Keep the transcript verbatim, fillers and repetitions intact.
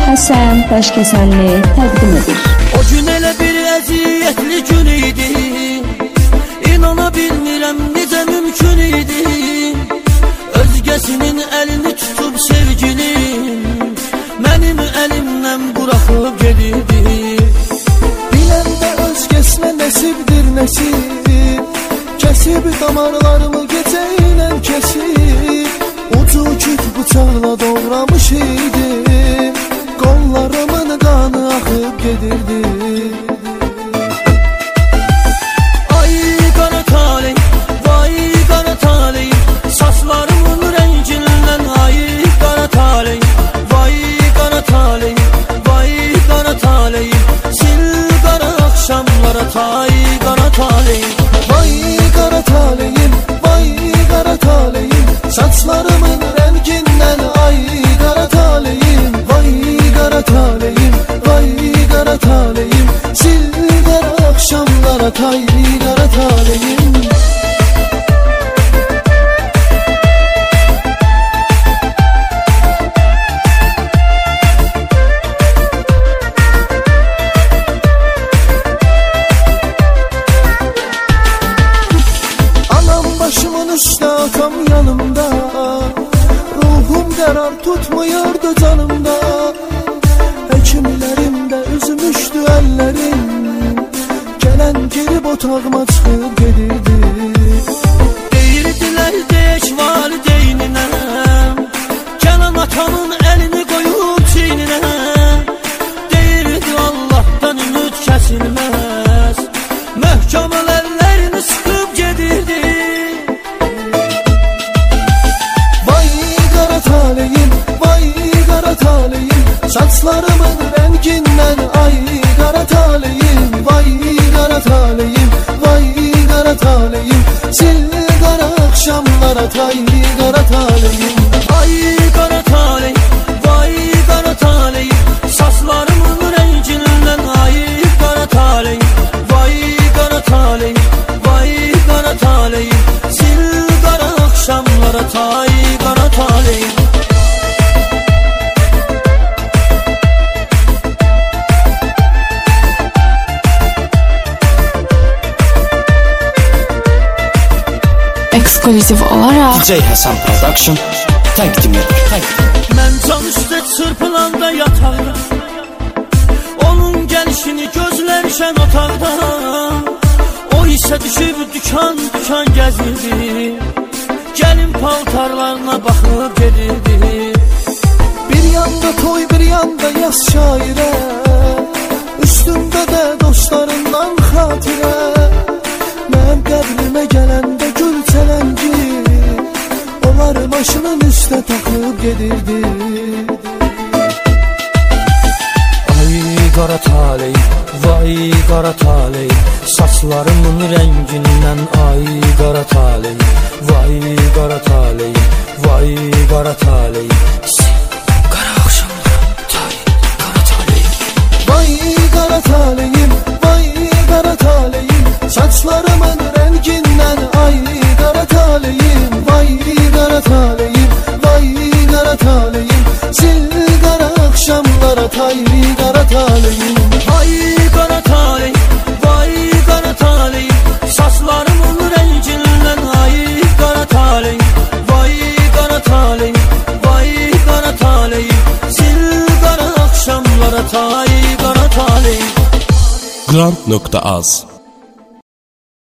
Həsən Daşkəsənli təqdim edir. O gün elə bir əziyyətli gün idi, İnana bilmirəm necə mümkün idi. Özgəsinin əlini tutub sevgilim mənim əlimdən buraxıb gedirdi. Biləndə özgəsinə nəsibdir nəsib, kəsib damarlarımı gecə ilə kesib, ucu küt bıçaqla doğramış idim, qollarımın qanı axıb gedirdi. Ay qara taley, vay qara taley, saçlarımın rəngindən. Ay qara taley, vay qara taley, vay qara taley, sil qara axşamlara tay qara taley. Vay qara taleyim, vay qara taleyim, saçlarımın rəngindən. Ay qara taleyim, vay qara taleyim, vay qara taleyim, sil qara axşamlara tay qara taleyim. Başımın üstə atam yanımda, ruhum qərar tutmuyordu canımda. Həkimlərim də üzmüşdü əllərim, gələn girib otağıma çıxıb gedirdi. Deyirdilər deyək valideyninə, gələn atamın əlini qoyub çiyninə. Deyirdi Allahdan ümid kəsilməz, möhkəm əllərini sıxıb gedirdi. Saçlarımın rəngindən. Ay qara taleyim, vay qara taleyim, vay qara taleyim, sil qara axşamlara tay qara taleyim. Ay qara taley, vay qara taley, saçlarımın rəngindən. Ay qara taley, vay qara taley, vay qara taley, sil qara axşamlara tay qara taley. Ekskluziv olaraq D J Həsən Production təqdim edir. Mən can üstə çırpılanda yataqda, onun gəlişini gözlərkən otaqda, o isə düşüb dükan dükan gəzirdi, gəlin paltarlarına baxıb gedirdi. Bir yanda toy, bir yanda yaz şairə, üstümdə də dostlarından xatirə. Mənim qəbrimə gələndə gül çələngi, onlar başının üstə taxıb gedirdi. Ay qara taley, vay qara taley, saçlarımın rəngindən. Ay qara taley, vay qara taley, vay qara taley, sil qara axşamlara tay qara taley. Vay qara taleyim, vay qara taleyim, saçlarımın rəngindən. Ay qara taleyim, vay qara taleyim, vay qara taleyim, sil qara axşamlara tay qara taleyim. Ay qara taley, vay qara taley, saçlarımın rəngindən. Ay qara taley, vay qara taley, vay qara taley, sil qara axşamlara tay qara taley. Qrant nöqtə az